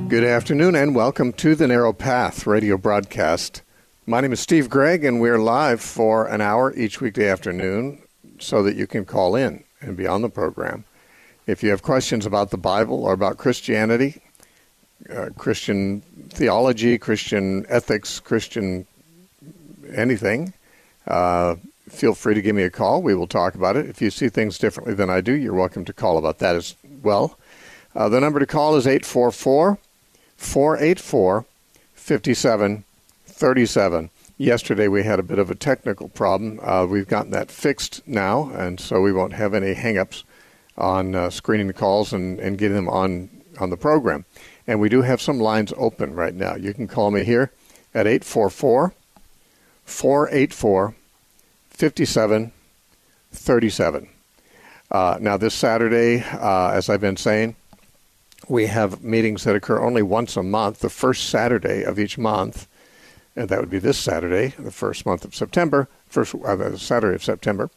Good afternoon and welcome to the Narrow Path radio broadcast. My name is Steve Gregg and we're live for an hour each weekday afternoon so that you can call in and be on the program. If you have questions about the Bible or about Christianity, Christian theology, Christian ethics, Christian anything, feel free to give me a call. We will talk about it. If you see things differently than I do, you're welcome to call about that as well. The number to call is 844-484-5737. Yesterday we had a bit of a technical problem. We've gotten that fixed now, and so we won't have any hang-ups on screening the calls and getting them on the program. And we do have some lines open right now. You can call me here at 844-484-5737. Now this Saturday, as I've been saying, we have meetings that occur only once a month, the first Saturday of each month, and that would be this Saturday, the first month of September, Saturday of September.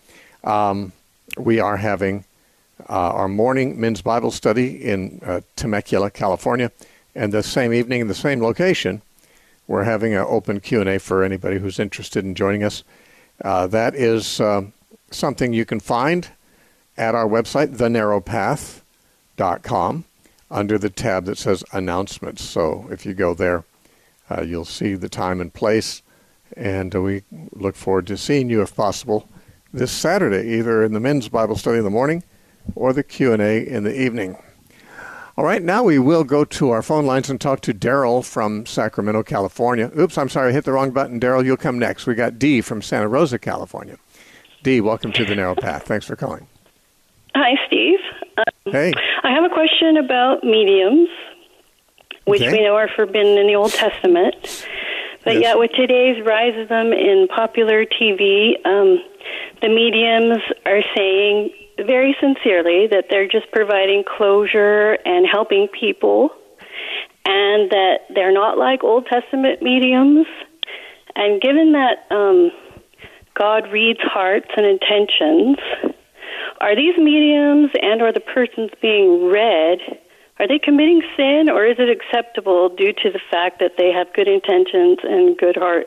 We are having our morning men's Bible study in Temecula, California, and the same evening in the same location, we're having an open Q&A for anybody who's interested in joining us. That is something you can find at our website, thenarrowpath.com. under the tab that says Announcements. So if you go there, you'll see the time and place, and we look forward to seeing you, if possible, this Saturday, either in the men's Bible study in the morning or the Q&A in the evening. All right, now we will go to our phone lines and talk to Daryl from Sacramento, California. Oops, I'm sorry, I hit the wrong button. Daryl, you'll come next. We got Dee from Santa Rosa, California. Dee, welcome to the Narrow Path. Thanks for calling. Hi, Steve. Hey. I have a question about mediums, which we know are forbidden in the Old Testament. But yet with today's rise of them in popular TV, the mediums are saying very sincerely that they're just providing closure and helping people, and that they're not like Old Testament mediums. And given that God reads hearts and intentions, are these mediums and or the persons being read, are they committing sin, or is it acceptable due to the fact that they have good intentions and good heart?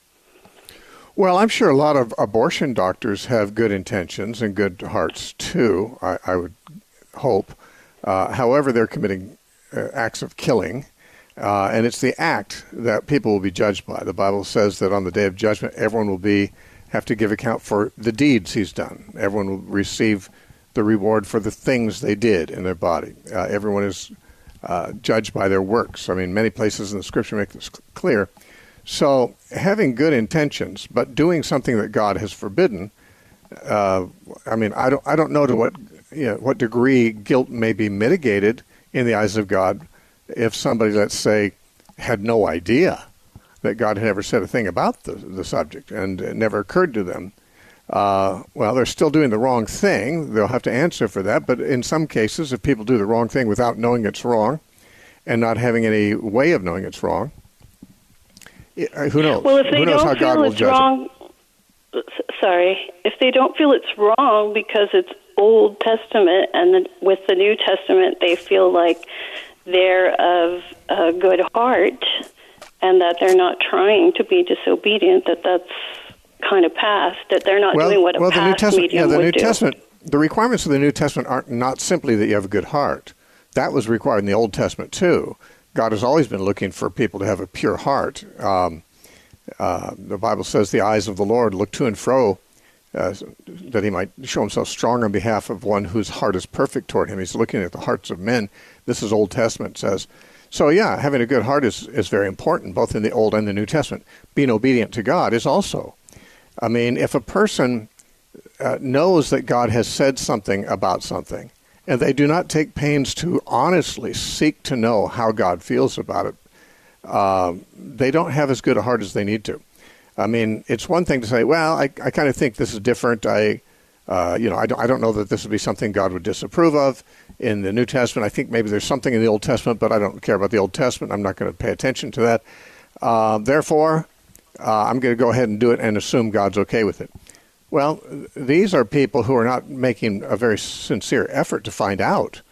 Well, I'm sure a lot of abortion doctors have good intentions and good hearts, too, I would hope. However, they're committing acts of killing, and it's the act that people will be judged by. The Bible says that on the day of judgment, everyone will have to give account for the deeds he's done. Everyone will receive the reward for the things they did in their body. Everyone is judged by their works. I mean, many places in the Scripture make this clear. So having good intentions, but doing something that God has forbidden, I don't know to what degree guilt may be mitigated in the eyes of God if somebody, let's say, had no idea that God had ever said a thing about the subject, and it never occurred to them. Well, they're still doing the wrong thing. They'll have to answer for that. But in some cases, if people do the wrong thing without knowing it's wrong and not having any way of knowing it's wrong, who knows? Well, if they who knows don't how God feel will it's judge wrong, if they don't feel it's wrong because it's Old Testament, and then with the New Testament they feel like they're of a good heart, and that they're not trying to be disobedient, that's kind of past, that they're not doing what a past medium would do. The requirements of the New Testament are not simply that you have a good heart. That was required in the Old Testament, too. God has always been looking for people to have a pure heart. The Bible says the eyes of the Lord look to and fro that he might show himself strong on behalf of one whose heart is perfect toward him. He's looking at the hearts of men. This is Old Testament says. So, yeah, having a good heart is very important, both in the Old and the New Testament. Being obedient to God is also. I mean, if a person knows that God has said something about something, and they do not take pains to honestly seek to know how God feels about it, they don't have as good a heart as they need to. I mean, it's one thing to say, well, I kind of think this is different. I don't know that this would be something God would disapprove of in the New Testament. I think maybe there's something in the Old Testament, but I don't care about the Old Testament. I'm not going to pay attention to that. Therefore, I'm going to go ahead and do it and assume God's okay with it. Well, these are people who are not making a very sincere effort to find out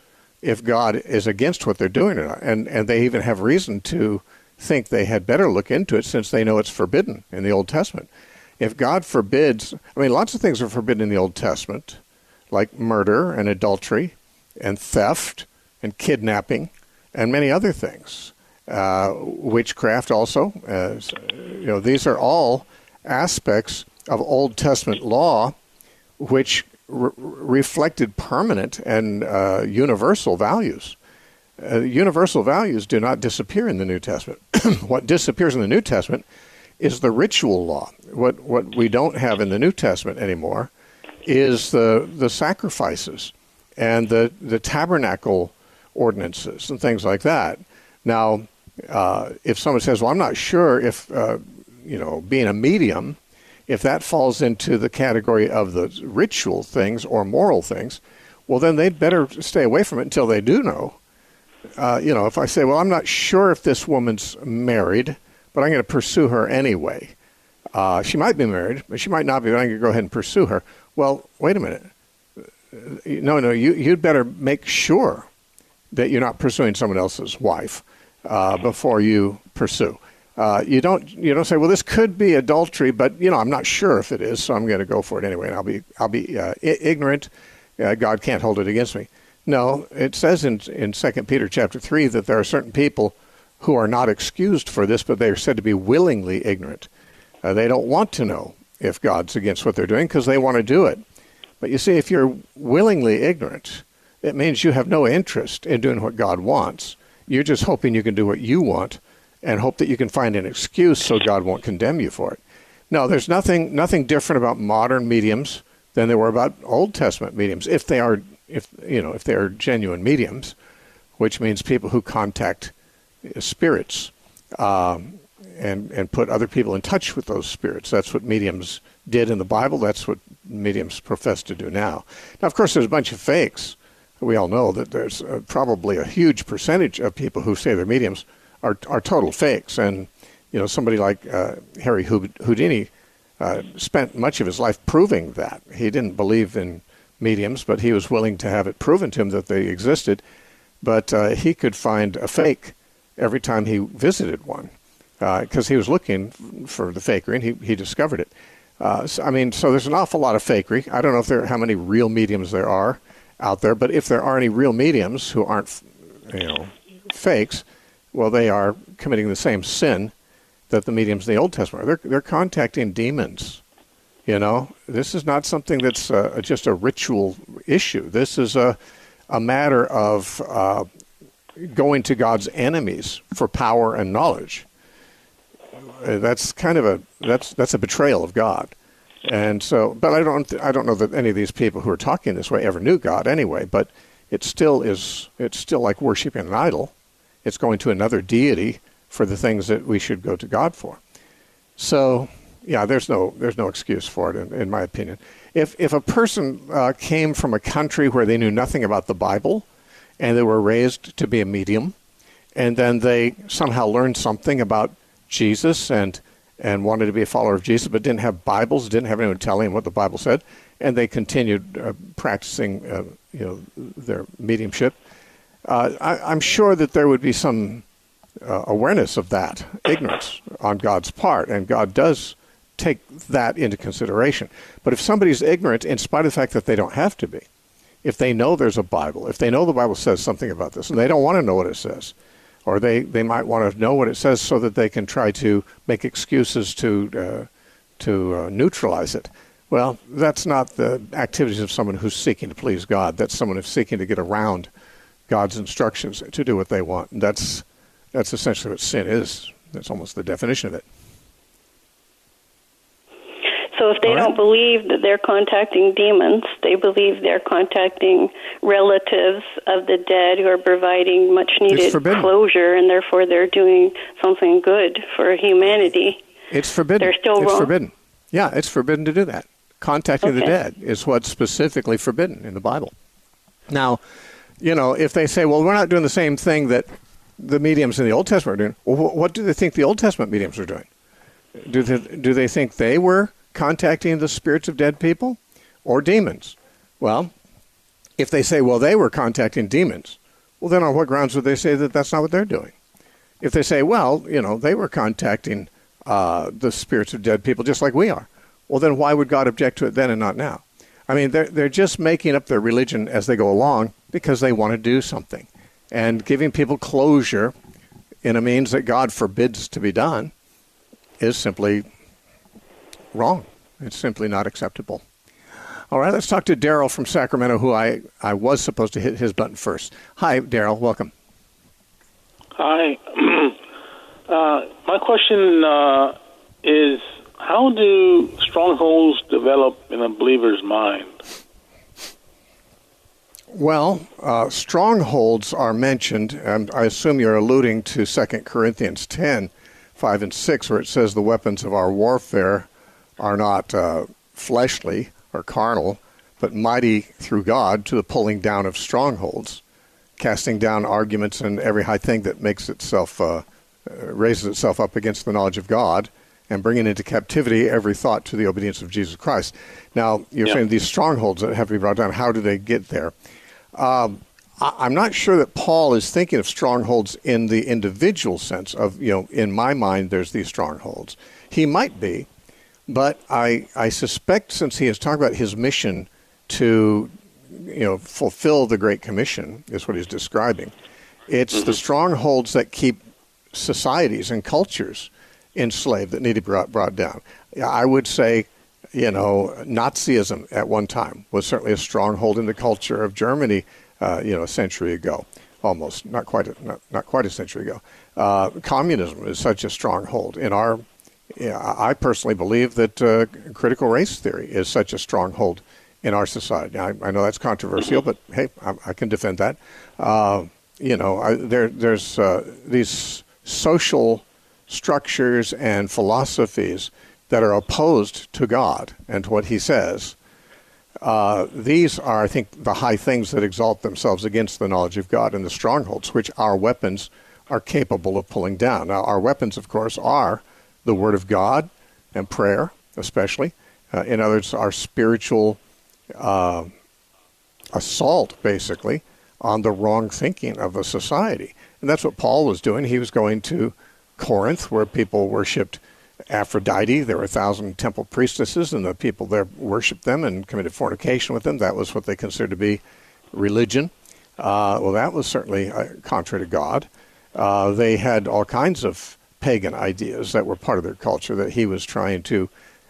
if God is against what they're doing or not. And they even have reason to think they had better look into it since they know it's forbidden in the Old Testament. If God forbids, lots of things are forbidden in the Old Testament, like murder and adultery and theft and kidnapping and many other things. Witchcraft also. These are all aspects of Old Testament law which reflected permanent and universal values. Universal values do not disappear in the New Testament. What disappears in the New Testament is the ritual law. What we don't have in the New Testament anymore is the sacrifices and the tabernacle ordinances and things like that. Now, if someone says, well, I'm not sure if, being a medium, if that falls into the category of the ritual things or moral things, well, then they'd better stay away from it until they do know. If I say, well, I'm not sure if this woman's married, but I'm going to pursue her anyway. She might be married, but she might not be, but I'm going to go ahead and pursue her. Well, wait a minute. No, you'd better make sure that you're not pursuing someone else's wife before you pursue. You don't say, well, this could be adultery, but I'm not sure if it is, so I'm going to go for it anyway, and I'll be ignorant. God can't hold it against me. No, it says in 2 Peter chapter 3 that there are certain people who are not excused for this, but they are said to be willingly ignorant. They don't want to know if God's against what they're doing because they want to do it. But you see, if you're willingly ignorant, it means you have no interest in doing what God wants. You're just hoping you can do what you want and hope that you can find an excuse so God won't condemn you for it. No, there's nothing different about modern mediums than there were about Old Testament mediums, if they are genuine mediums, which means people who contact spirits and put other people in touch with those spirits. That's what mediums did in the Bible. That's what mediums profess to do now. Now, of course, there's a bunch of fakes. We all know that there's probably a huge percentage of people who say they're mediums are total fakes. And, somebody like Harry Houdini spent much of his life proving that. He didn't believe in mediums, but he was willing to have it proven to him that they existed. But he could find a fake every time he visited one because he was looking for the fakery, and he discovered it. So there's an awful lot of fakery. I don't know how many real mediums there are out there, but if there are any real mediums who aren't, fakes, well, they are committing the same sin that the mediums in the Old Testament are. They're contacting demons. This is not something that's just a ritual issue. This is a matter of going to God's enemies for power and knowledge. That's kind of that's a betrayal of God. And so, but I don't know that any of these people who are talking this way ever knew God anyway. But it's still like worshiping an idol. It's going to another deity for the things that we should go to God for. So, yeah, there's no excuse for it in my opinion. If a person came from a country where they knew nothing about the Bible, and they were raised to be a medium, and then they somehow learned something about Jesus and wanted to be a follower of Jesus, but didn't have Bibles, didn't have anyone telling them what the Bible said, and they continued practicing, their mediumship. I'm sure that there would be some awareness of that ignorance on God's part, and God does take that into consideration. But if somebody's ignorant, in spite of the fact that they don't have to be, if they know there's a Bible, if they know the Bible says something about this, and they don't want to know what it says, or they might want to know what it says so that they can try to make excuses to neutralize it. Well, that's not the activities of someone who's seeking to please God. That's someone who's seeking to get around God's instructions to do what they want. And that's essentially what sin is. That's almost the definition of it. So if they don't believe that they're contacting demons, they believe they're contacting relatives of the dead who are providing much-needed closure, and therefore they're doing something good for humanity. It's forbidden. They're still wrong. It's forbidden. Yeah, it's forbidden to do that. Contacting the dead is what's specifically forbidden in the Bible. Now, if they say, well, we're not doing the same thing that the mediums in the Old Testament are doing, well, what do they think the Old Testament mediums are doing? Do they think they were contacting the spirits of dead people or demons? Well, if they say, well, they were contacting demons, Well, then on what grounds would they say that that's not what they're doing? If they say, well, they were contacting the spirits of dead people just like we are, well, then why would God object to it then and not now? I mean, they're just making up their religion as they go along because they want to do something. And giving people closure in a means that God forbids to be done is simply wrong. It's simply not acceptable. All right, let's talk to Daryl from Sacramento, who I was supposed to hit his button first. Hi, Daryl. Welcome. Hi. My question is, how do strongholds develop in a believer's mind? Well, strongholds are mentioned, and I assume you're alluding to 2 Corinthians 10, 5 and 6, where it says the weapons of our warfare are not fleshly or carnal, but mighty through God to the pulling down of strongholds, casting down arguments and every high thing that makes itself, raises itself up against the knowledge of God, and bringing into captivity every thought to the obedience of Jesus Christ. Now, you're saying these strongholds that have to be brought down, how do they get there? I'm not sure that Paul is thinking of strongholds in the individual sense of, in my mind, there's these strongholds. He might be, but I suspect since he is talking about his mission to, fulfill the Great Commission, is what he's describing, it's the strongholds that keep societies and cultures enslaved that need to be brought down. I would say, Nazism at one time was certainly a stronghold in the culture of Germany, a century ago, almost, not quite a century ago. Communism is such a stronghold in our. I personally believe that critical race theory is such a stronghold in our society. I know that's controversial, but hey, I can defend that. There's these social structures and philosophies that are opposed to God and to what he says. These are, I think, the high things that exalt themselves against the knowledge of God and the strongholds, which our weapons are capable of pulling down. Now, our weapons, of course, are the Word of God and prayer, especially. In other words, our spiritual assault, basically, on the wrong thinking of a society. And that's what Paul was doing. He was going to Corinth, where people worshipped Aphrodite. There were 1,000 temple priestesses, and the people there worshipped them and committed fornication with them. That was what they considered to be religion. Well, that was certainly contrary to God. They had all kinds of pagan ideas that were part of their culture that he was trying to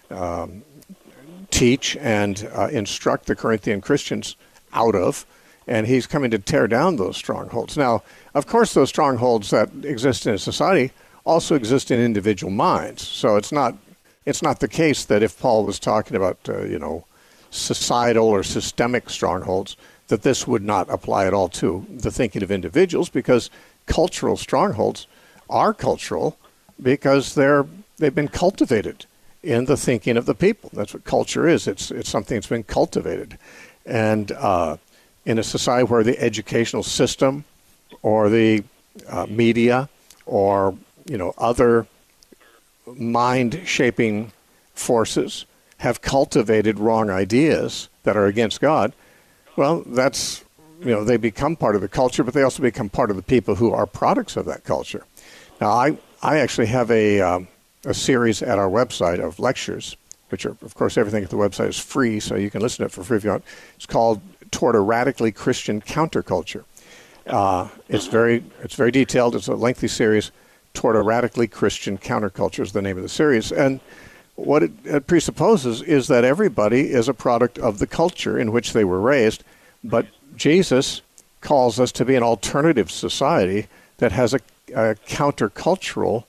teach and instruct the Corinthian Christians out of, and he's coming to tear down those strongholds. Now, of course, those strongholds that exist in a society also exist in individual minds. So it's not the case that if Paul was talking about societal or systemic strongholds, that this would not apply at all to the thinking of individuals, because cultural strongholds are cultural because they've been cultivated in the thinking of the people. That's what culture is. It's something that's been cultivated. And in a society where the educational system or the media or other mind-shaping forces have cultivated wrong ideas that are against God, well, that's, they become part of the culture, but they also become part of the people who are products of that culture. Now, I actually have a series at our website of lectures, which are, of course, everything at the website is free, so you can listen to it for free if you want. It's called Toward a Radically Christian Counterculture. It's very detailed. It's a lengthy series. Toward a Radically Christian Counterculture is the name of the series. And what it presupposes is that everybody is a product of the culture in which they were raised, but Jesus calls us to be an alternative society that has a countercultural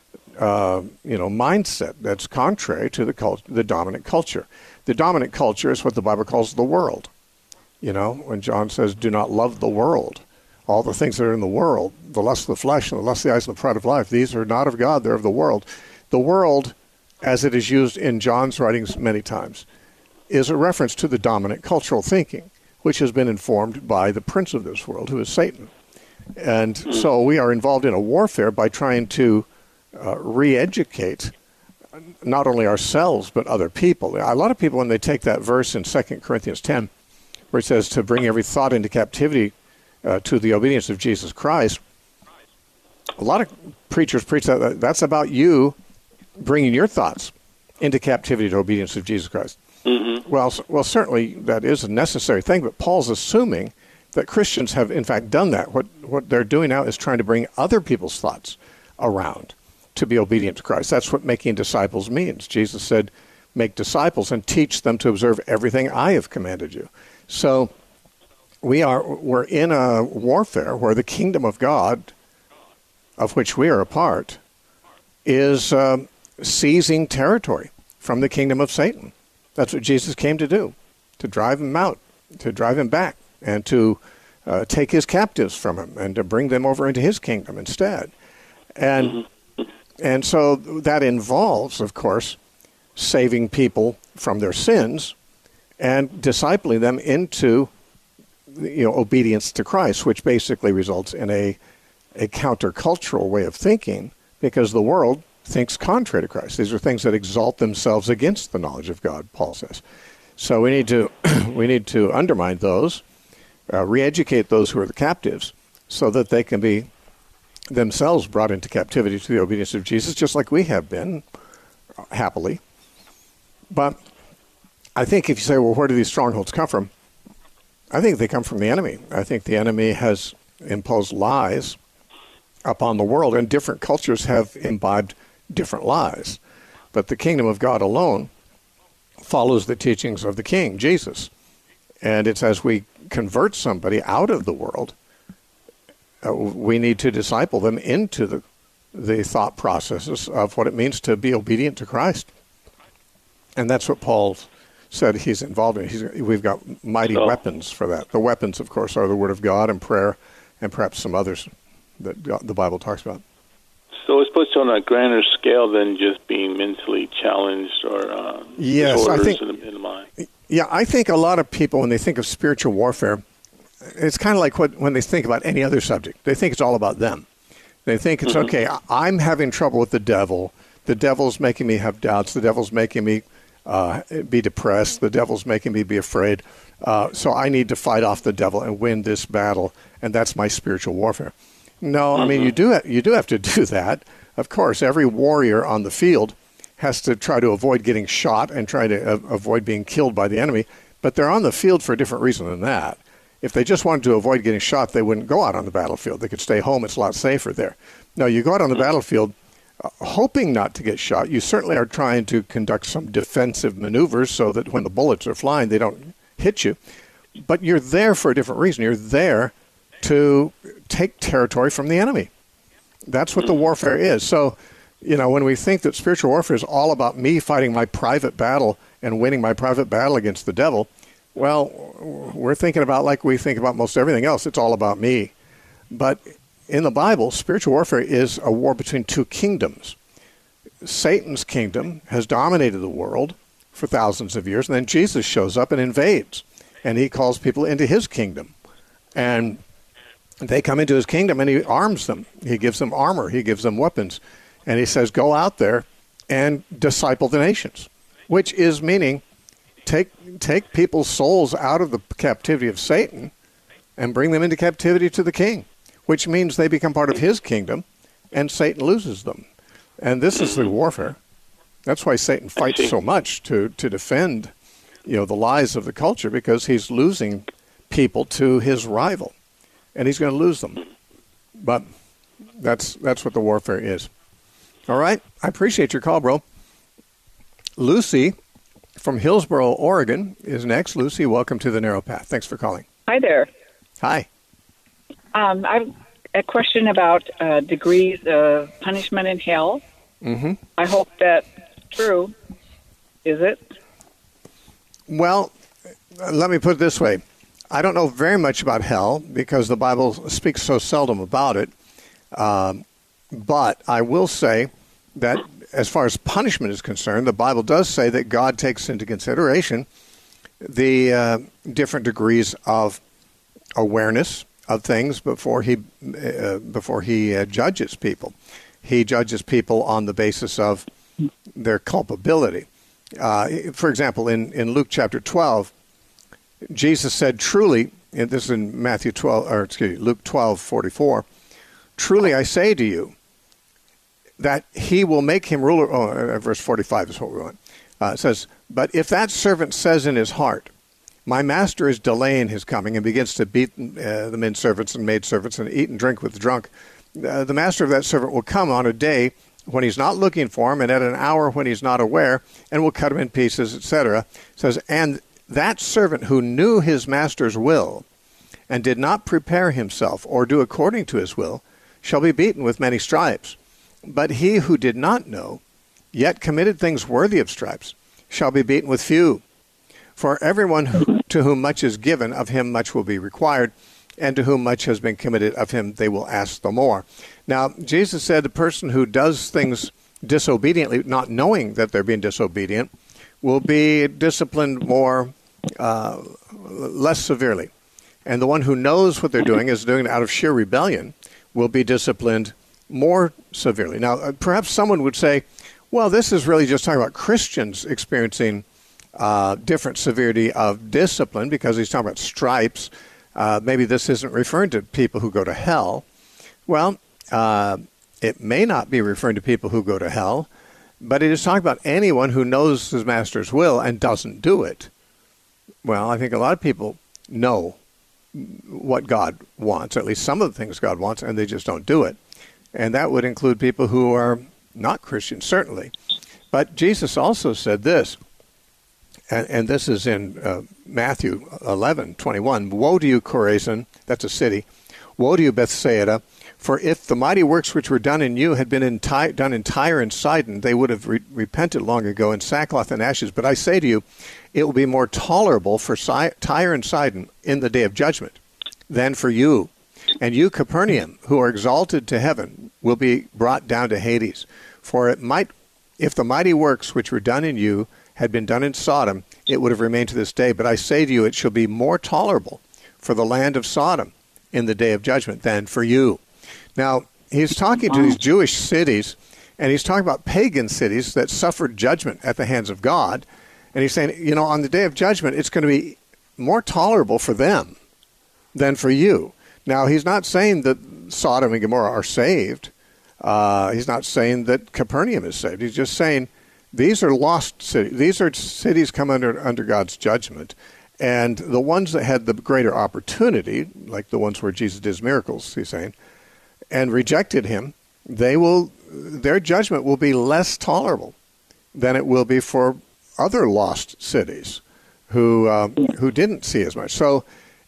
mindset that's contrary to the dominant culture. The dominant culture is what the Bible calls the world. When John says, do not love the world. All the things that are in the world, the lust of the flesh and the lust of the eyes and the pride of life, these are not of God, they're of the world. The world, as it is used in John's writings many times, is a reference to the dominant cultural thinking, which has been informed by the prince of this world, who is Satan. And so we are involved in a warfare by trying to re-educate not only ourselves, but other people. A lot of people, when they take that verse in 2 Corinthians 10, where it says to bring every thought into captivity to the obedience of Jesus Christ, a lot of preachers preach that that's about you bringing your thoughts into captivity to obedience of Jesus Christ. Mm-hmm. Well, certainly that is a necessary thing, but Paul's assuming that Christians have, in fact, done that. What they're doing now is trying to bring other people's thoughts around to be obedient to Christ. That's what making disciples means. Jesus said, make disciples and teach them to observe everything I have commanded you. So we're in a warfare where the kingdom of God, of which we are a part, is seizing territory from the kingdom of Satan. That's what Jesus came to do, to drive him out, to drive him back, and to take his captives from him and to bring them over into his kingdom instead. And so that involves, of course, saving people from their sins and discipling them into obedience to Christ, which basically results in a countercultural way of thinking, because the world thinks contrary to Christ. These are things that exalt themselves against the knowledge of God, Paul says. So we need to undermine those, re-educate those who are the captives, so that they can be themselves brought into captivity to the obedience of Jesus, just like we have been, happily. But I think if you say, well, where do these strongholds come from? I think they come from the enemy. I think the enemy has imposed lies upon the world, and different cultures have imbibed different lies. But the kingdom of God alone follows the teachings of the King, Jesus. And it's as we convert somebody out of the world, we need to disciple them into the thought processes of what it means to be obedient to Christ. And that's what Paul said he's involved in. We've got mighty weapons for that. The weapons, of course, are the Word of God and prayer and perhaps some others that the Bible talks about. So it's supposed to on a grander scale than just being mentally challenged or disorders in the mind. Yeah, I think a lot of people, when they think of spiritual warfare, it's kind of like when they think about any other subject. They think it's all about them. They think it's, okay, I'm having trouble with the devil. The devil's making me have doubts. The devil's making me be depressed. The devil's making me be afraid. So I need to fight off the devil and win this battle, and that's my spiritual warfare. No, I mean, you do have to do that. Of course, every warrior on the field has to try to avoid getting shot and try to avoid being killed by the enemy, but they're on the field for a different reason than that. If they just wanted to avoid getting shot, they wouldn't go out on the battlefield. They could stay home. It's a lot safer there. No, you go out on the battlefield hoping not to get shot. You certainly are trying to conduct some defensive maneuvers so that when the bullets are flying, they don't hit you. But you're there for a different reason. You're there to take territory from the enemy. That's what the warfare is. So, when we think that spiritual warfare is all about me fighting my private battle and winning my private battle against the devil, well, we're thinking about like we think about most everything else. It's all about me. But in the Bible, spiritual warfare is a war between two kingdoms. Satan's kingdom has dominated the world for thousands of years, and then Jesus shows up and invades, and he calls people into his kingdom. And they come into his kingdom, and he arms them. He gives them armor. He gives them weapons. And he says, go out there and disciple the nations, which is meaning take people's souls out of the captivity of Satan and bring them into captivity to the king, which means they become part of his kingdom, and Satan loses them. And this is the warfare. That's why Satan fights so much to defend, the lies of the culture, because he's losing people to his rival, and he's going to lose them. But that's what the warfare is. All right, I appreciate your call, bro. Lucy from Hillsboro, Oregon is next. Lucy, welcome to The Narrow Path. Thanks for calling. Hi there. Hi. I have a question about degrees of punishment in hell. Mm-hmm. I hope that's true. Is it? Well, let me put it this way. I don't know very much about hell because the Bible speaks so seldom about it. But I will say that as far as punishment is concerned, the Bible does say that God takes into consideration the different degrees of awareness of things before he judges people. He judges people on the basis of their culpability. For example, in Luke chapter 12, Jesus said, "Truly, and this is in Luke 12:44. Truly I say to you that he will make him ruler. Verse 45 is what we want. It says, but if that servant says in his heart, my master is delaying his coming, and begins to beat the men servants and maid servants and eat and drink with the drunk, the master of that servant will come on a day when he's not looking for him, and at an hour when he's not aware, and will cut him in pieces, etc. It says, and that servant who knew his master's will and did not prepare himself or do according to his will shall be beaten with many stripes. But he who did not know, yet committed things worthy of stripes, shall be beaten with few. For everyone to whom much is given, of him much will be required, and to whom much has been committed, of him they will ask the more. Now, Jesus said the person who does things disobediently, not knowing that they're being disobedient, will be disciplined less severely. And the one who knows what they're doing is doing it out of sheer rebellion will be disciplined more severely. Now, perhaps someone would say, well, this is really just talking about Christians experiencing different severity of discipline, because he's talking about stripes. Maybe this isn't referring to people who go to hell. Well, it may not be referring to people who go to hell, but it is talking about anyone who knows his master's will and doesn't do it. Well, I think a lot of people know what God wants, at least some of the things God wants, and they just don't do it. And that would include people who are not Christians, certainly. But Jesus also said this, and this is in Matthew 11:21. Woe to you, Chorazin, that's a city. Woe to you, Bethsaida, for if the mighty works which were done in you had been done in Tyre and Sidon, they would have repented long ago in sackcloth and ashes. But I say to you, it will be more tolerable for Tyre and Sidon in the day of judgment than for you. And you, Capernaum, who are exalted to heaven, will be brought down to Hades. For if the mighty works which were done in you had been done in Sodom, it would have remained to this day. But I say to you, it shall be more tolerable for the land of Sodom in the day of judgment than for you. Now, he's talking to these Jewish cities, and he's talking about pagan cities that suffered judgment at the hands of God. And he's saying, on the day of judgment, it's going to be more tolerable for them than for you. Now, he's not saying that Sodom and Gomorrah are saved. He's not saying that Capernaum is saved. He's just saying these are lost cities. These are cities come under God's judgment. And the ones that had the greater opportunity, like the ones where Jesus did miracles, he's saying, and rejected him, their judgment will be less tolerable than it will be for other lost cities who didn't see as much. So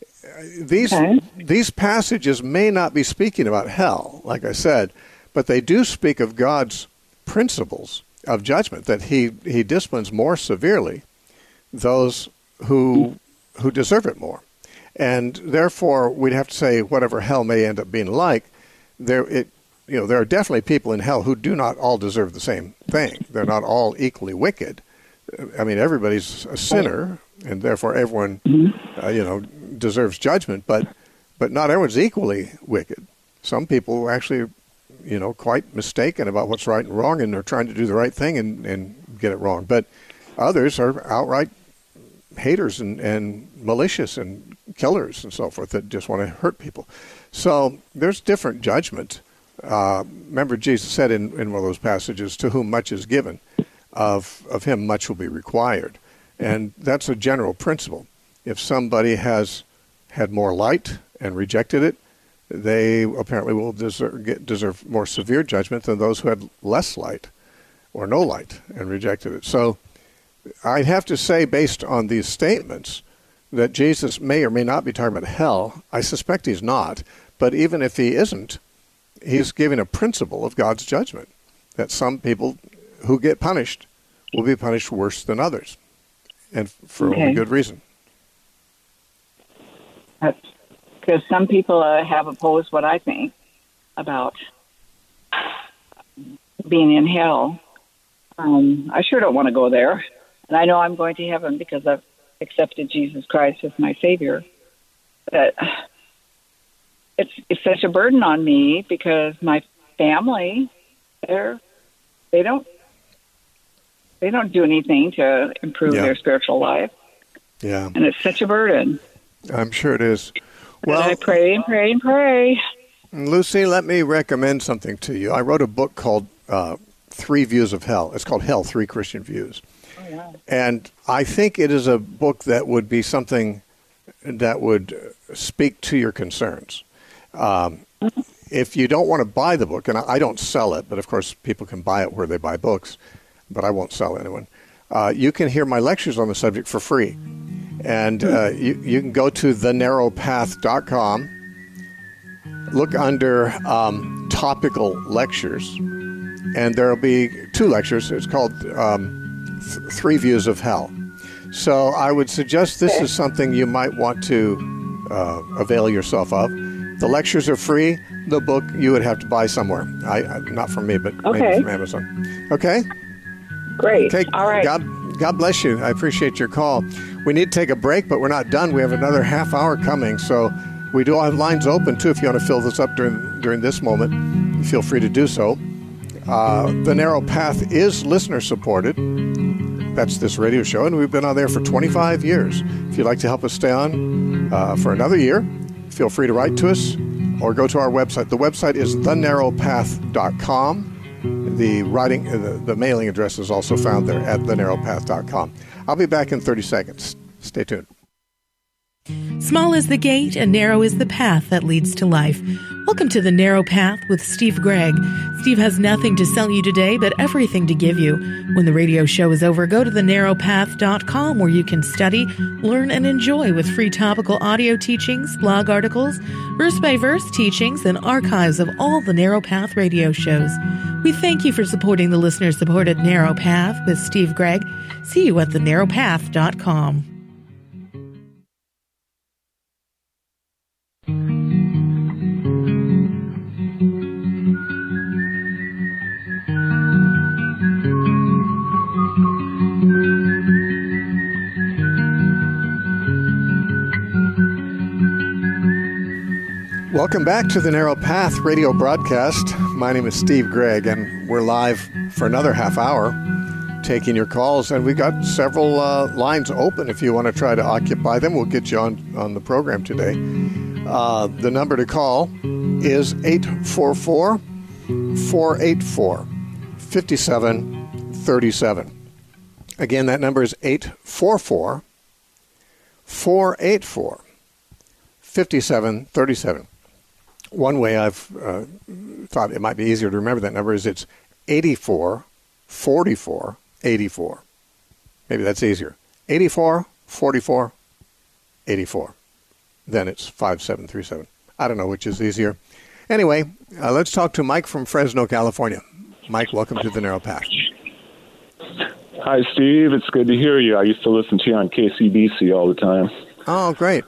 these passages may not be speaking about hell, like I said, but they do speak of God's principles of judgment, that he disciplines more severely those who deserve it more. And therefore, we'd have to say whatever hell may end up being like, there are definitely people in hell who do not all deserve the same thing. They're not all equally wicked. I mean, everybody's a sinner, and therefore everyone, deserves judgment. But not everyone's equally wicked. Some people are actually, quite mistaken about what's right and wrong, and they're trying to do the right thing and get it wrong. But others are outright haters and malicious and killers and so forth that just want to hurt people. So there's different judgment. Remember, Jesus said in one of those passages, to whom much is given, of him much will be required. And that's a general principle. If somebody has had more light and rejected it, they apparently will deserve more severe judgment than those who had less light or no light and rejected it. So I'd have to say, based on these statements, that Jesus may or may not be talking about hell. I suspect he's not. But even if he isn't, he's giving a principle of God's judgment, that some people who get punished will be punished worse than others, and for only good reason. Because some people have opposed what I think about being in hell. I sure don't want to go there. And I know I'm going to heaven because I've accepted Jesus Christ as my Savior. But it's such a burden on me because my family, they don't do anything to improve their spiritual life. Yeah. And it's such a burden. I'm sure it is. Well, and I pray and pray and pray. Lucy, let me recommend something to you. I wrote a book called Three Views of Hell. It's called Hell, Three Christian Views. Oh, yeah. And I think it is a book that would be something that would speak to your concerns. If you don't want to buy the book, and I don't sell it, but of course people can buy it where they buy books, but I won't sell anyone. You can hear my lectures on the subject for free. And you can go to thenarrowpath.com, look under topical lectures, and there will be 2 lectures. It's called Three Views of Hell. So I would suggest this is something you might want to avail yourself of. The lectures are free. The book you would have to buy somewhere. Not from me, but maybe from Amazon. Okay? Great. Okay. All right. God bless you. I appreciate your call. We need to take a break, but we're not done. We have another half hour coming, so we do have lines open, too. If you want to fill this up during this moment, feel free to do so. The Narrow Path is listener-supported. That's this radio show, and we've been on there for 25 years. If you'd like to help us stay on for another year, feel free to write to us or go to our website. The website is thenarrowpath.com. The mailing address is also found there at thenarrowpath.com. I'll be back in 30 seconds. Stay tuned. Small is the gate and narrow is the path that leads to life. Welcome to The Narrow Path with Steve Gregg. Steve has nothing to sell you today, but everything to give you. When the radio show is over, go to thenarrowpath.com where you can study, learn, and enjoy with free topical audio teachings, blog articles, verse-by-verse teachings, and archives of all the Narrow Path radio shows. We thank you for supporting the listener-supported Narrow Path with Steve Gregg. See you at thenarrowpath.com. Welcome back to the Narrow Path radio broadcast. My name is Steve Gregg, and we're live for another half hour taking your calls. And we got several lines open if you want to try to occupy them. We'll get you on the program today. The number to call is 844-484-5737. Again, that number is 844-484-5737. One way I've thought it might be easier to remember that number is it's 84-44-84. Maybe that's easier. 84-44-84. Then it's 5737. I don't know which is easier. Anyway, let's talk to Mike from Fresno, California. Mike, welcome to the Narrow Path. Hi, Steve. It's good to hear you. I used to listen to you on KCBC all the time. Oh, great.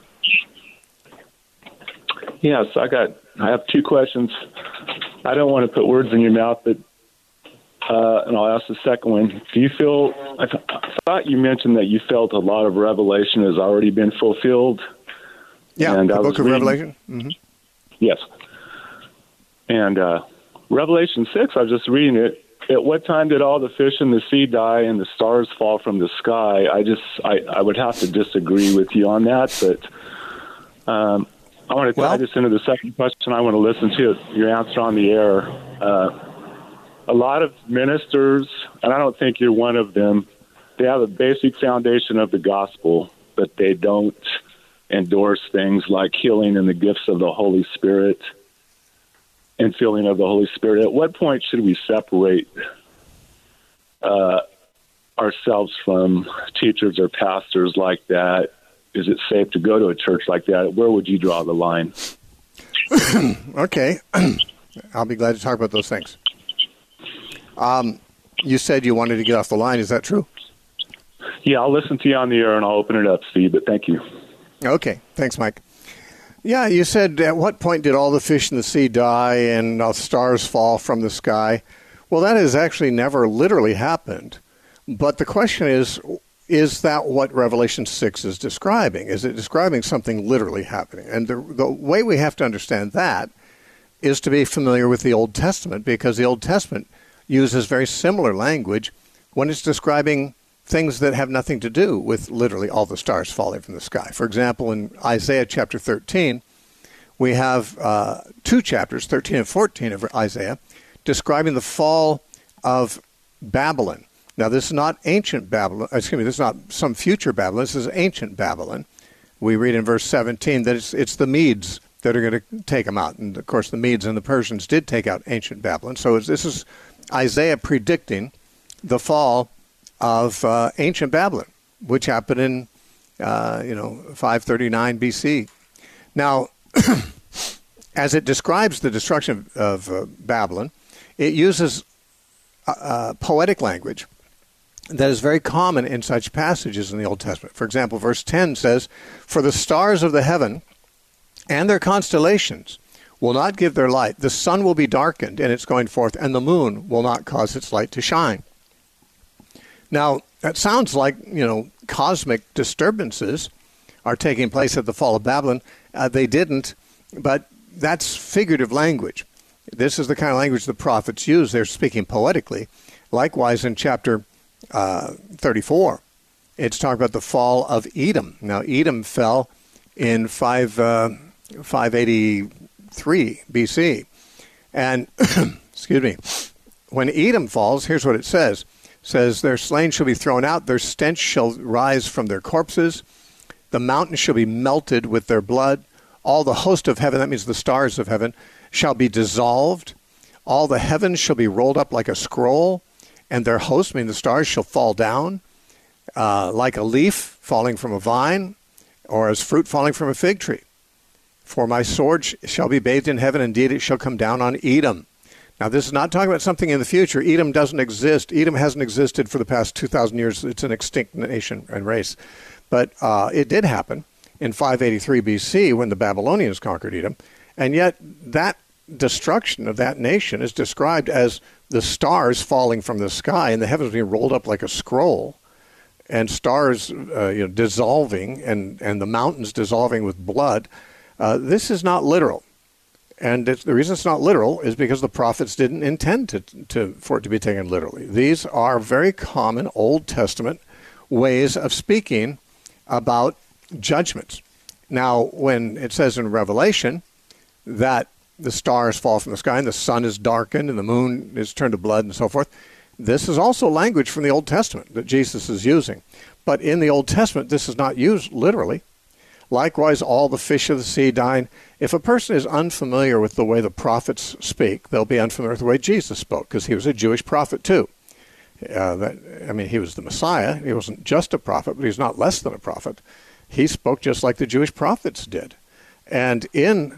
Yes, I have 2 questions. I don't want to put words in your mouth, but and I'll ask the second one. Do you feel? I thought you mentioned that you felt a lot of revelation has already been fulfilled. Yeah, and the book of Revelation. Mm-hmm. Yes, and Revelation 6. I was just reading it. At what time did all the fish in the sea die and the stars fall from the sky? I would have to disagree with you on that, but. I want to tie this into the second question. I want to listen to your answer on the air. A lot of ministers, and I don't think you're one of them, they have a basic foundation of the gospel, but they don't endorse things like healing and the gifts of the Holy Spirit and filling of the Holy Spirit. At what point should we separate ourselves from teachers or pastors like that? Is it safe to go to a church like that? Where would you draw the line? Okay. I'll be glad to talk about those things. You said you wanted to get off the line. Is that true? Yeah, I'll listen to you on the air and I'll open it up, Steve, but thank you. Okay. Thanks, Mike. Yeah, you said at what point did all the fish in the sea die and stars fall from the sky? Well, that has actually never literally happened. But the question is that what Revelation 6 is describing? Is it describing something literally happening? And the way we have to understand that is to be familiar with the Old Testament, because the Old Testament uses very similar language when it's describing things that have nothing to do with literally all the stars falling from the sky. For example, in Isaiah chapter 13, we have 2 chapters, 13 and 14 of Isaiah, describing the fall of Babylon. Now, this is not ancient Babylon. This is not some future Babylon. This is ancient Babylon. We read in verse 17 that it's the Medes that are going to take them out. And, of course, the Medes and the Persians did take out ancient Babylon. So this is Isaiah predicting the fall of ancient Babylon, which happened in, 539 BC. Now, as it describes the destruction of Babylon, it uses poetic language that is very common in such passages in the Old Testament. For example, verse 10 says, "For the stars of the heaven and their constellations will not give their light. The sun will be darkened in its going forth, and the moon will not cause its light to shine." Now, that sounds like, cosmic disturbances are taking place at the fall of Babylon. They didn't, but that's figurative language. This is the kind of language the prophets use. They're speaking poetically. Likewise, in chapter 34, it's talking about the fall of Edom. Now, Edom fell in 583 BC. And, excuse me, when Edom falls, here's what it says. It says, "Their slain shall be thrown out, their stench shall rise from their corpses, the mountains shall be melted with their blood, all the host of heaven," that means the stars of heaven, "shall be dissolved, all the heavens shall be rolled up like a scroll, and their hosts," meaning the stars, "shall fall down like a leaf falling from a vine, or as fruit falling from a fig tree. For my sword shall be bathed in heaven, indeed it shall come down on Edom." Now, this is not talking about something in the future. Edom doesn't exist. Edom hasn't existed for the past 2,000 years. It's an extinct nation and race. But it did happen in 583 BC when the Babylonians conquered Edom. And yet that destruction of that nation is described as the stars falling from the sky and the heavens being rolled up like a scroll, and stars dissolving and the mountains dissolving with blood. This is not literal. And the reason it's not literal is because the prophets didn't intend for it to be taken literally. These are very common Old Testament ways of speaking about judgments. Now, when it says in Revelation that the stars fall from the sky and the sun is darkened and the moon is turned to blood and so forth, this is also language from the Old Testament that Jesus is using. But in the Old Testament, this is not used literally. Likewise, all the fish of the sea dying. If a person is unfamiliar with the way the prophets speak, they'll be unfamiliar with the way Jesus spoke, because he was a Jewish prophet too. He was the Messiah. He wasn't just a prophet, but he's not less than a prophet. He spoke just like the Jewish prophets did. And in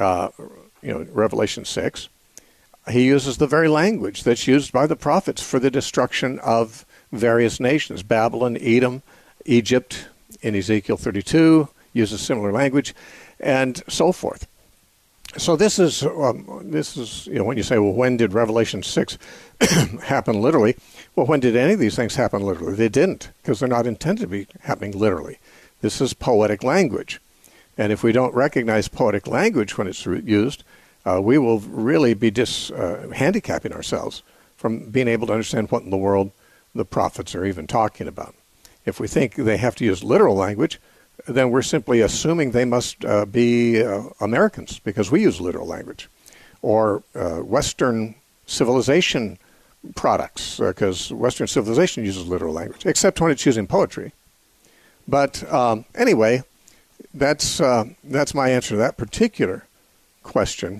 Revelation 6, he uses the very language that's used by the prophets for the destruction of various nations. Babylon, Edom, Egypt, in Ezekiel 32, uses similar language, and so forth. So this is when you say, well, when did Revelation 6 happen literally? Well, when did any of these things happen literally? They didn't, because they're not intended to be happening literally. This is poetic language. And if we don't recognize poetic language when it's used, we will really be handicapping ourselves from being able to understand what in the world the prophets are even talking about. If we think they have to use literal language, then we're simply assuming they must be Americans, because we use literal language, or Western civilization products, because Western civilization uses literal language, except when it's using poetry. But anyway, that's my answer to that particular question.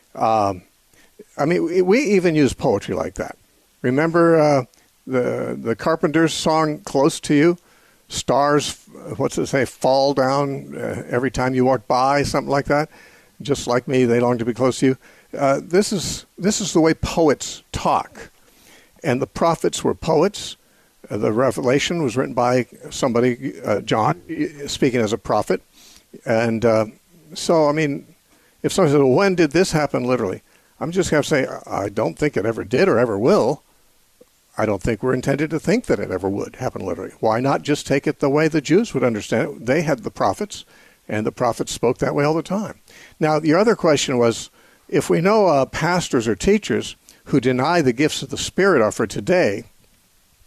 We even use poetry like that. Remember the Carpenters' song, "Close to You"? Stars, what's it say, fall down every time you walk by, something like that. Just like me, they long to be close to you. This is the way poets talk. And the prophets were poets. The Revelation was written by somebody, John, speaking as a prophet. And if somebody says, well, when did this happen literally? I'm just going to say, I don't think it ever did or ever will. I don't think we're intended to think that it ever would happen literally. Why not just take it the way the Jews would understand it? They had the prophets, and the prophets spoke that way all the time. Now, your other question was, if we know pastors or teachers who deny the gifts of the Spirit are for today,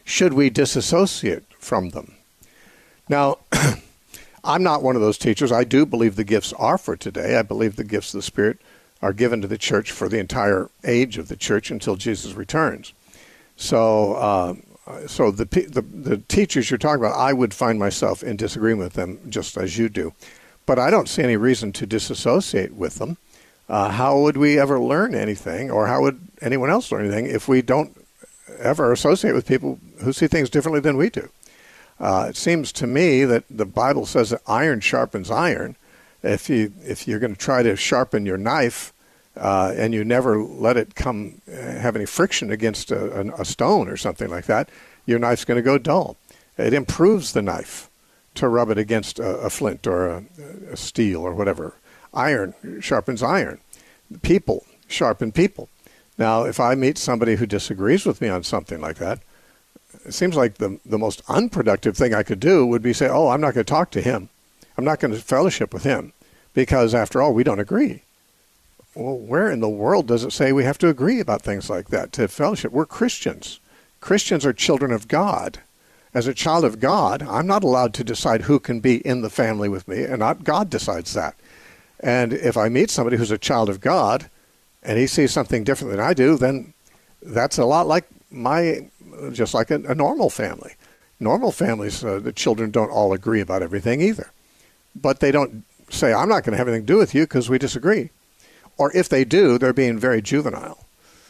should we disassociate from them? Now, I'm not one of those teachers. I do believe the gifts are for today. I believe the gifts of the Spirit are given to the church for the entire age of the church until Jesus returns. So the teachers you're talking about, I would find myself in disagreement with them just as you do. But I don't see any reason to disassociate with them. How would we ever learn anything, or how would anyone else learn anything if we don't ever associate with people who see things differently than we do? It seems to me that the Bible says that iron sharpens iron. If you're going to try to sharpen your knife and you never let it have any friction against a stone or something like that, your knife's going to go dull. It improves the knife to rub it against a flint or a steel or whatever. Iron sharpens iron. People sharpen people. Now, if I meet somebody who disagrees with me on something like that, it seems like the most unproductive thing I could do would be say, oh, I'm not going to talk to him. I'm not going to fellowship with him because, after all, we don't agree. Well, where in the world does it say we have to agree about things like that to fellowship? We're Christians. Christians are children of God. As a child of God, I'm not allowed to decide who can be in the family with me, and not God decides that. And if I meet somebody who's a child of God and he sees something different than I do, then that's a lot like just like a normal family. Normal families, the children don't all agree about everything either. But they don't say, I'm not going to have anything to do with you because we disagree. Or if they do, they're being very juvenile.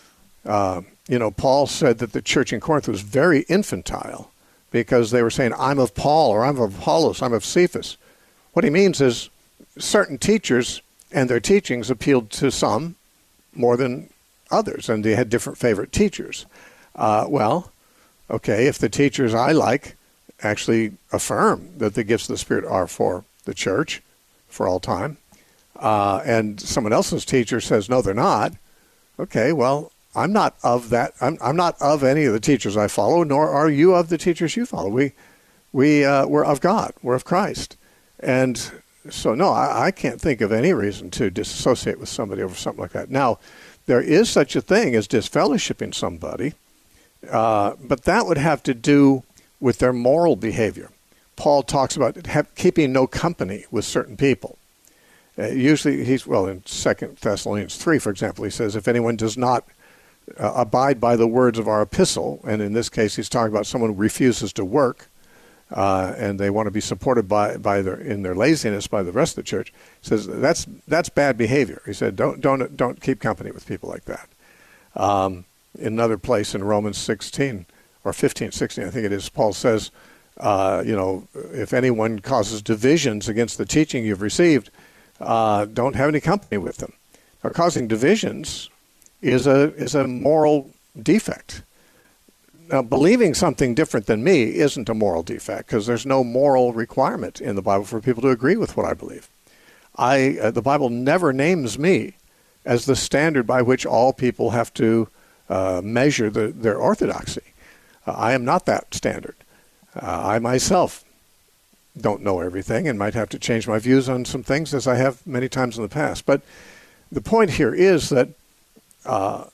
Paul said that the church in Corinth was very infantile because they were saying, I'm of Paul, or I'm of Apollos, I'm of Cephas. What he means is certain teachers and their teachings appealed to some more than others, and they had different favorite teachers. Okay, if the teachers I like actually affirm that the gifts of the Spirit are for the church for all time, and someone else's teacher says, no, they're not, okay, well, I'm not of that. I'm not of any of the teachers I follow, nor are you of the teachers you follow. We're of God. We're of Christ. And so, no, I can't think of any reason to disassociate with somebody over something like that. Now, there is such a thing as disfellowshipping somebody, but that would have to do with their moral behavior. Paul talks about keeping no company with certain people. Usually, in 2 Thessalonians 3, for example, he says, if anyone does not abide by the words of our epistle, and in this case, he's talking about someone who refuses to work, and they want to be supported in their laziness by the rest of the church. He says that's bad behavior. He said don't keep company with people like that. In another place in Romans 16 or 15, 16, I think it is, Paul says, if anyone causes divisions against the teaching you've received, don't have any company with them. Now, causing divisions is a moral defect. Now, believing something different than me isn't a moral defect because there's no moral requirement in the Bible for people to agree with what I believe. The Bible never names me as the standard by which all people have to measure their orthodoxy. I am not that standard. I myself don't know everything and might have to change my views on some things, as I have many times in the past. But the point here is that a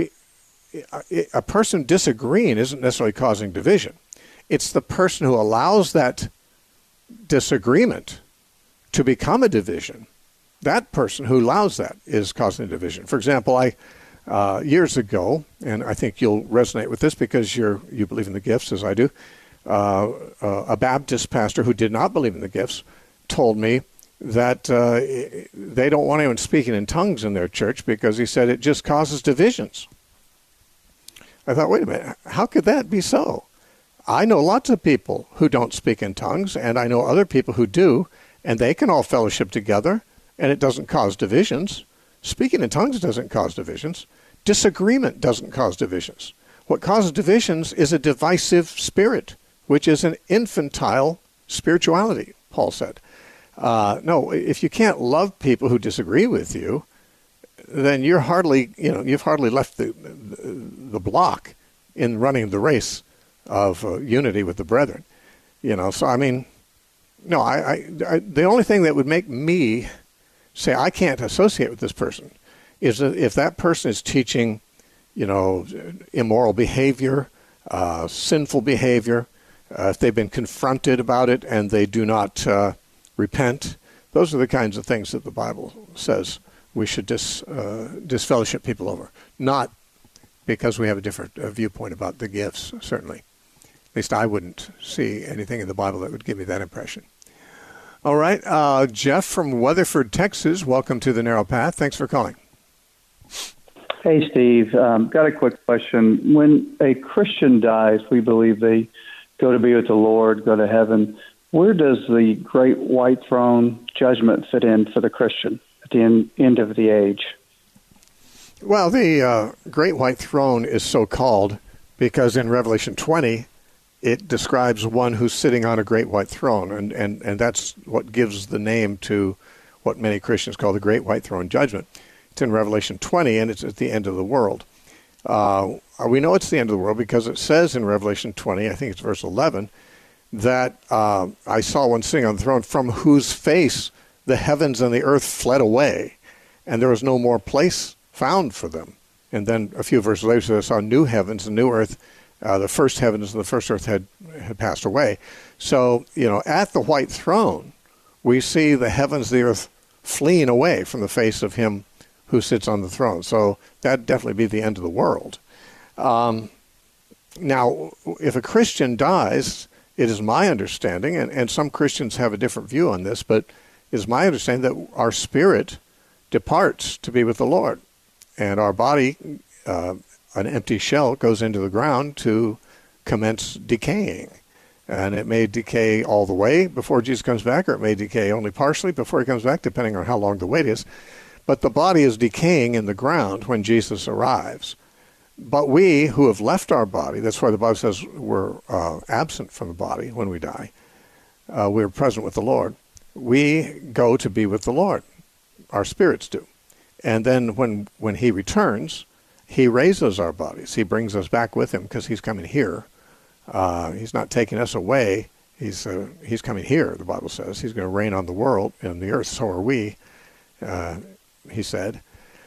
person disagreeing isn't necessarily causing division. It's the person who allows that disagreement to become a division. That person who allows that is causing a division. For example, years ago, and I think you'll resonate with this because you believe in the gifts as I do, a Baptist pastor who did not believe in the gifts told me that they don't want anyone speaking in tongues in their church because he said it just causes divisions. I thought, wait a minute, how could that be so? I know lots of people who don't speak in tongues, and I know other people who do, and they can all fellowship together, and it doesn't cause divisions. Speaking in tongues doesn't cause divisions. Disagreement doesn't cause divisions. What causes divisions is a divisive spirit, which is an infantile spirituality, Paul said. No, if you can't love people who disagree with you, then you've hardly left the block in running the race of unity with the brethren. So I mean, no, the only thing that would make me say I can't associate with this person is if that person is teaching, immoral behavior, sinful behavior, if they've been confronted about it and they do not repent. Those are the kinds of things that the Bible says we should disfellowship people over. Not because we have a different viewpoint about the gifts, certainly. At least I wouldn't see anything in the Bible that would give me that impression. All right, Jeff from Weatherford, Texas, welcome to the Narrow Path. Thanks for calling. Hey, Steve. Got a quick question. When a Christian dies, we believe they go to be with the Lord, go to heaven. Where does the great white throne judgment fit in for the Christian at the end of the age? Well, the great white throne is so called because in Revelation 20, it describes one who's sitting on a great white throne, and that's what gives the name to what many Christians call the great white throne judgment. It's in Revelation 20, and it's at the end of the world. We know it's the end of the world because it says in Revelation 20, I think it's verse 11, that I saw one sitting on the throne from whose face the heavens and the earth fled away, and there was no more place found for them. And then a few verses later, I saw new heavens and new earth. The first heavens and the first earth had passed away. So, at the white throne, we see the heavens, the earth fleeing away from the face of him who sits on the throne. So that'd definitely be the end of the world. Now, if a Christian dies, it is my understanding, and some Christians have a different view on this, but it is my understanding that our spirit departs to be with the Lord, and our body, an empty shell, goes into the ground to commence decaying. And it may decay all the way before Jesus comes back, or it may decay only partially before he comes back, depending on how long the wait is. But the body is decaying in the ground when Jesus arrives. But we who have left our body, that's why the Bible says we're absent from the body when we die. We're present with the Lord. We go to be with the Lord. Our spirits do. And then when he returns, he raises our bodies. He brings us back with him because he's coming here. He's not taking us away. He's coming here, the Bible says. He's going to reign on the world and the earth. So are we, he said.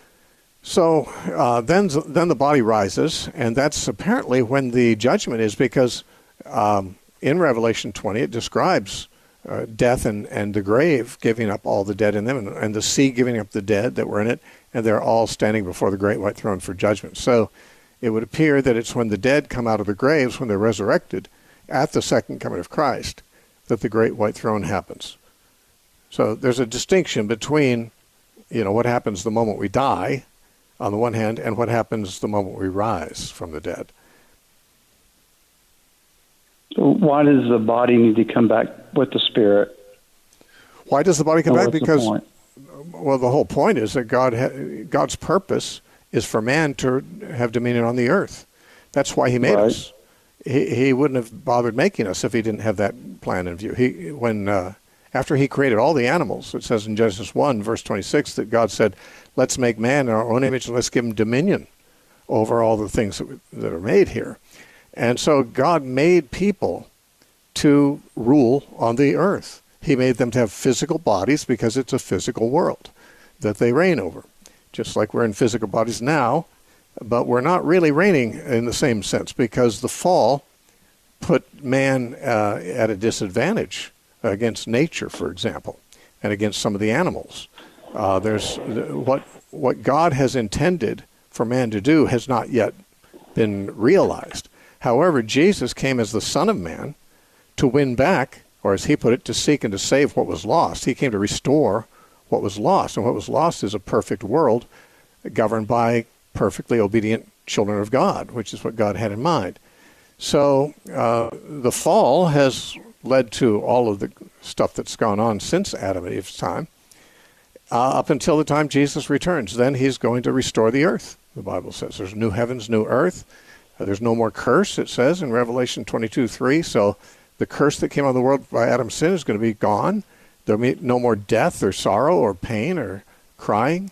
So then the body rises, and that's apparently when the judgment is, because in Revelation 20 it describes death and the grave giving up all the dead in them, and the sea giving up the dead that were in it, and they're all standing before the great white throne for judgment. So it would appear that it's when the dead come out of the graves, when they're resurrected at the second coming of Christ, that the great white throne happens. So there's a distinction between, what happens the moment we die, on the one hand, and what happens the moment we rise from the dead. So why does the body need to come back with the spirit? Why does the body come back? Because, the whole point is that God's purpose is for man to have dominion on the earth. That's why he made us. He wouldn't have bothered making us if he didn't have that plan in view. After he created all the animals, it says in Genesis 1, verse 26, that God said, let's make man in our own image and let's give him dominion over all the things that are made here. And so God made people to rule on the earth. He made them to have physical bodies because it's a physical world that they reign over. Just like we're in physical bodies now, but we're not really reigning in the same sense because the fall put man at a disadvantage against nature, for example, and against some of the animals. There's what God has intended for man to do has not yet been realized. However, Jesus came as the Son of Man to win back, or as he put it, to seek and to save what was lost. He came to restore what was lost, and what was lost is a perfect world governed by perfectly obedient children of God, which is what God had in mind. So the fall has led to all of the stuff that's gone on since Adam and Eve's time, up until the time Jesus returns. Then he's going to restore the earth, the Bible says. There's new heavens, new earth. There's no more curse, it says in Revelation 22:3. So the curse that came on the world by Adam's sin is going to be gone. There'll be no more death or sorrow or pain or crying.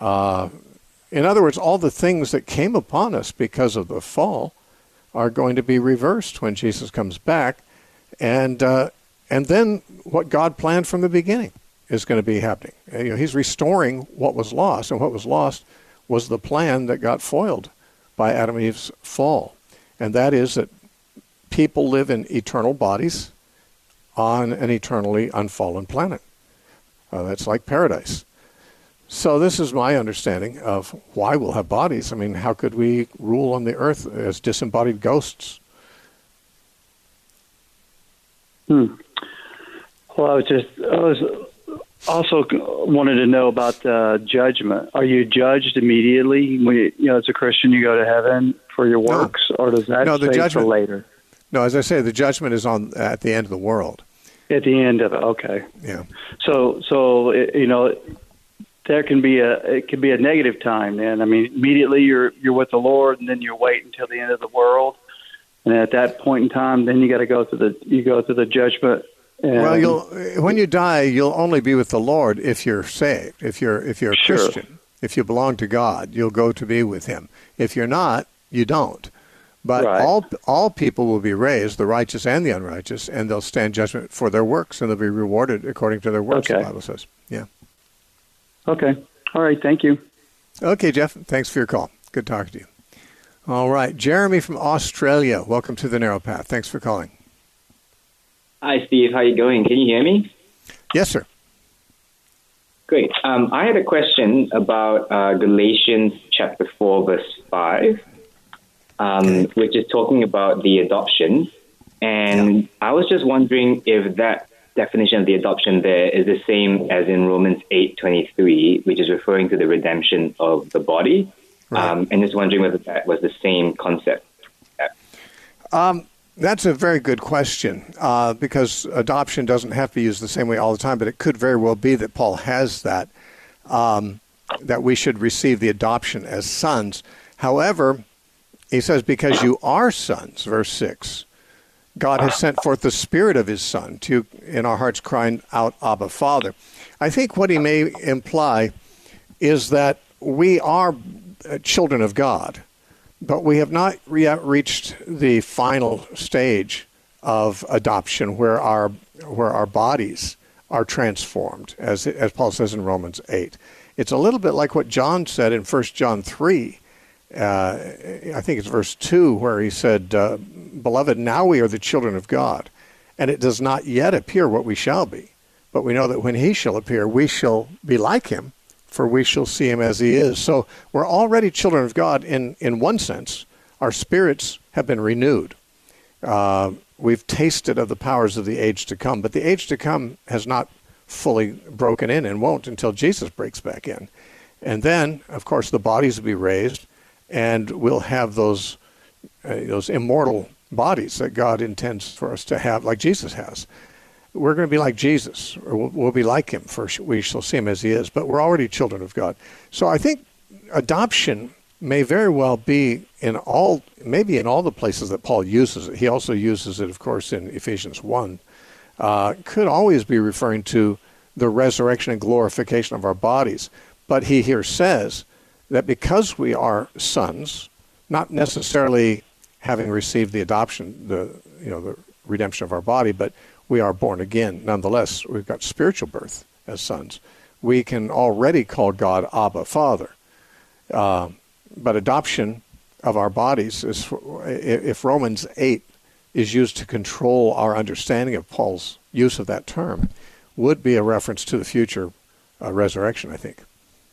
In other words, all the things that came upon us because of the fall are going to be reversed when Jesus comes back. And then what God planned from the beginning is going to be happening. He's restoring what was lost, and what was lost was the plan that got foiled by Adam and Eve's fall. and that is that people live in eternal bodies on an eternally unfallen planet. That's like paradise. So this is my understanding of why we'll have bodies. I mean, how could we rule on the earth as disembodied ghosts? Well, I was also wanted to know about judgment. Are you judged immediately when as a Christian you go to heaven for your works, or does that stay for later? No, as I say, the judgment is at the end of the world. At the end of it, okay. Yeah. So there can be a negative time then. I mean, immediately you're with the Lord, and then you wait until the end of the world, and at that point in time, then you got to go through the judgment. Well, when you die, you'll only be with the Lord if you're saved. If you're a Christian, if you belong to God, you'll go to be with Him. If you're not, you don't. But all people will be raised, the righteous and the unrighteous, and they'll stand judgment for their works, and they'll be rewarded according to their works, the Bible says. Yeah. Okay. All right. Thank you. Okay, Jeff. Thanks for your call. Good talking to you. All right. Jeremy from Australia. Welcome to the Narrow Path. Thanks for calling. Hi, Steve. How you going? Can you hear me? Yes, sir. Great. I had a question about Galatians chapter 4, verse 5. Which is talking about the adoption. And I was just wondering if that definition of the adoption there is the same as in Romans 8:23, which is referring to the redemption of the body. Right. And just wondering whether that was the same concept. That's a very good question, because adoption doesn't have to be used the same way all the time, but it could very well be that Paul has that we should receive the adoption as sons. However, he says, because you are sons, verse 6, God has sent forth the Spirit of His Son to in our hearts crying out, Abba, Father. I think what he may imply is that we are children of God, but we have not yet reached the final stage of adoption where our bodies are transformed, as Paul says in Romans 8. It's a little bit like what John said in 1 John 3. I think it's verse 2 where he said, Beloved, now we are the children of God, and it does not yet appear what we shall be. But we know that when He shall appear, we shall be like Him, for we shall see Him as He is. So we're already children of God in one sense. Our spirits have been renewed. We've tasted of the powers of the age to come, but the age to come has not fully broken in and won't until Jesus breaks back in. And then, of course, the bodies will be raised, and we'll have those immortal bodies that God intends for us to have, like Jesus has. We're going to be like Jesus, or we'll be like Him, for we shall see Him as He is, but we're already children of God. So I think adoption may very well be maybe in all the places that Paul uses it. He also uses it, of course, in Ephesians 1. Could always be referring to the resurrection and glorification of our bodies. But he here says that because we are sons, not necessarily having received the adoption, the redemption of our body, but we are born again. Nonetheless, we've got spiritual birth as sons. We can already call God Abba, Father. But adoption of our bodies is, if Romans 8 is used to control our understanding of Paul's use of that term, would be a reference to the future resurrection, I think.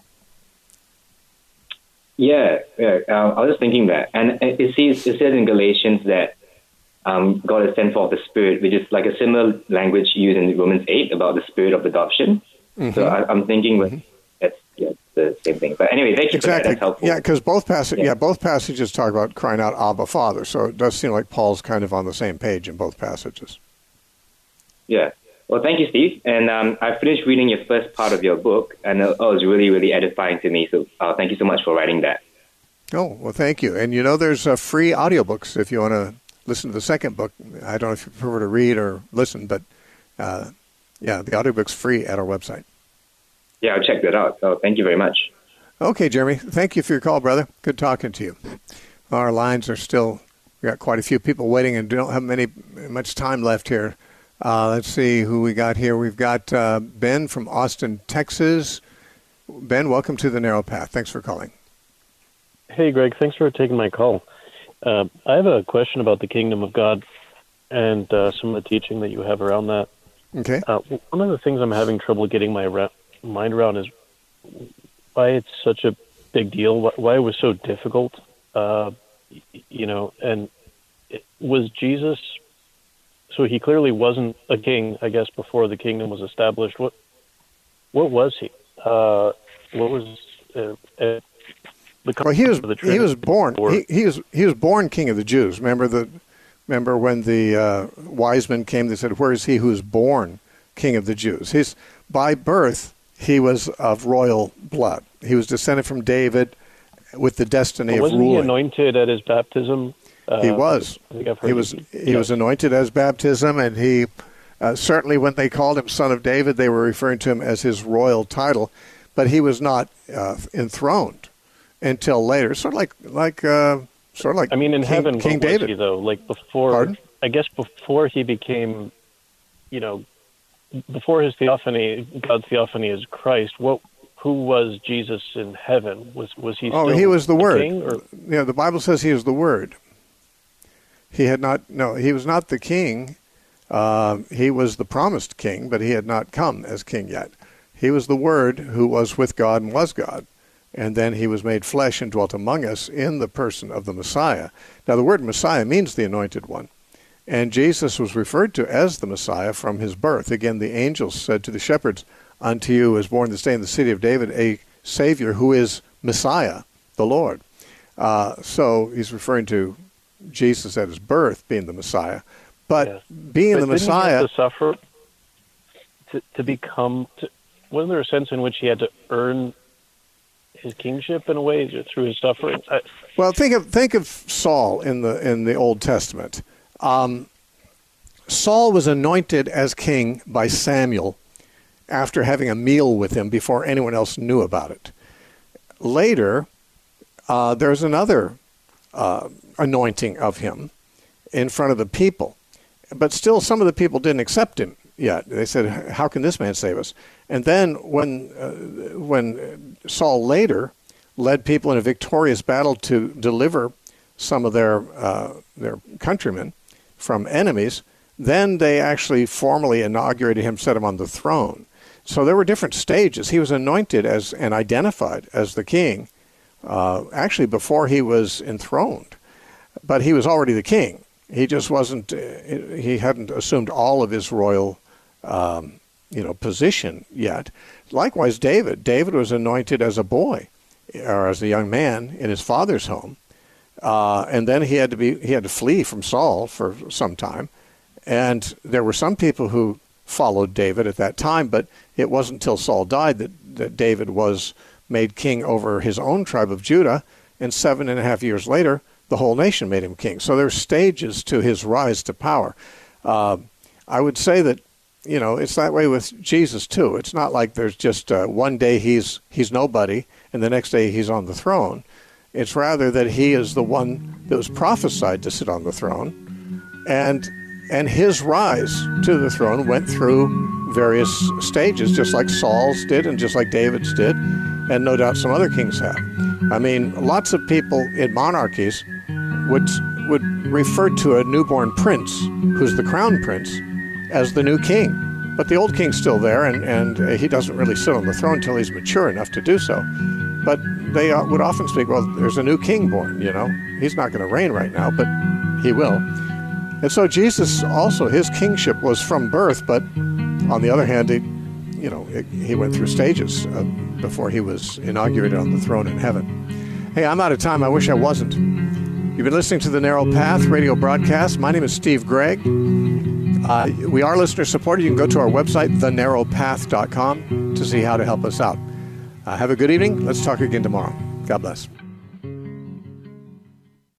Yeah, I was just thinking that. And it says in Galatians that God has sent forth the Spirit, which is like a similar language used in Romans 8 about the Spirit of adoption. Mm-hmm. So I'm thinking that's the same thing. But anyway, thank you for that. That's helpful. Yeah, because both passages talk about crying out, Abba, Father. So it does seem like Paul's kind of on the same page in both passages. Yeah. Well, thank you, Steve. And I finished reading your first part of your book, and it was really, really edifying to me. So thank you so much for writing that. Oh, well, thank you. And there's free audiobooks if you want to listen to the second book. I don't know if you prefer to read or listen, but the audiobook's free at our website. Yeah, I'll check that out. So thank you very much. Okay, Jeremy. Thank you for your call, brother. Good talking to you. Our lines are still, we got quite a few people waiting and don't have much time left here. Let's see who we got here. We've got Ben from Austin, Texas. Ben, welcome to the Narrow Path. Thanks for calling. Hey, Greg. Thanks for taking my call. I have a question about the kingdom of God and some of the teaching that you have around that. Okay. One of the things I'm having trouble getting my mind around is why it's such a big deal, why it was so difficult, and was Jesus, so he clearly wasn't a king, I guess, before the kingdom was established. What was he? What was well, he was born. He was born King of the Jews. Remember when the wise men came? They said, "Where is he who is born King of the Jews?" By birth, he was of royal blood. He was descended from David, with the destiny of ruling. Wasn't he anointed at his baptism? He was. He was anointed as baptism, and he certainly, when they called him Son of David, they were referring to him as his royal title, but he was not enthroned until later. Sort of like. I mean, in heaven, King David. Was he, though? Like before, Pardon? I guess before he became, before his theophany, God's theophany as Christ, who was Jesus in heaven? Was he still he was the Word. King, or? Yeah, the Bible says he was the Word. He was not the king. He was the promised king, but he had not come as king yet. He was the Word who was with God and was God. And then he was made flesh and dwelt among us in the person of the Messiah. Now, the word Messiah means the anointed one. And Jesus was referred to as the Messiah from his birth. Again, the angels said to the shepherds, "Unto you is born this day in the city of David a Savior who is Messiah, the Lord." So he's referring to Jesus at his birth being the Messiah. But being the Messiah... Didn't he have to suffer to become... wasn't there a sense in which he had to earn his kingship in a way through his suffering? Well, think of Saul in the Old Testament. Saul was anointed as king by Samuel after having a meal with him before anyone else knew about it. Later, there's another anointing of him in front of the people, but still some of the people didn't accept him yet. They said, "How can this man save us?" And then when Saul later led people in a victorious battle to deliver some of their countrymen from enemies, then they actually formally inaugurated him, set him on the throne. So there were different stages. He was anointed as and identified as the king, actually before he was enthroned, but he was already the king. He just wasn't. He hadn't assumed all of his royal position yet. Likewise, David was anointed as a boy or as a young man in his father's home, and then he had to flee from Saul for some time. And there were some people who followed David at that time, but it wasn't until Saul died that David was made king over his own tribe of Judah, and 7.5 years later, the whole nation made him king. So there's stages to his rise to power. I would say that it's that way with Jesus too. It's not like there's just one day he's nobody and the next day he's on the throne. It's rather that he is the one that was prophesied to sit on the throne, and his rise to the throne went through various stages, just like Saul's did and just like David's did, and no doubt some other kings have. I mean, lots of people in monarchies would refer to a newborn prince, who's the crown prince, as the new king. But the old king's still there, and he doesn't really sit on the throne until he's mature enough to do so. But they would often speak, well, there's a new king born, He's not going to reign right now, but he will. And so Jesus also, his kingship was from birth, but on the other hand, he went through stages before he was inaugurated on the throne in heaven. Hey, I'm out of time. I wish I wasn't. You've been listening to the Narrow Path radio broadcast. My name is Steve Gregg. We are listener-supported. You can go to our website, thenarrowpath.com, to see how to help us out. Have a good evening. Let's talk again tomorrow. God bless.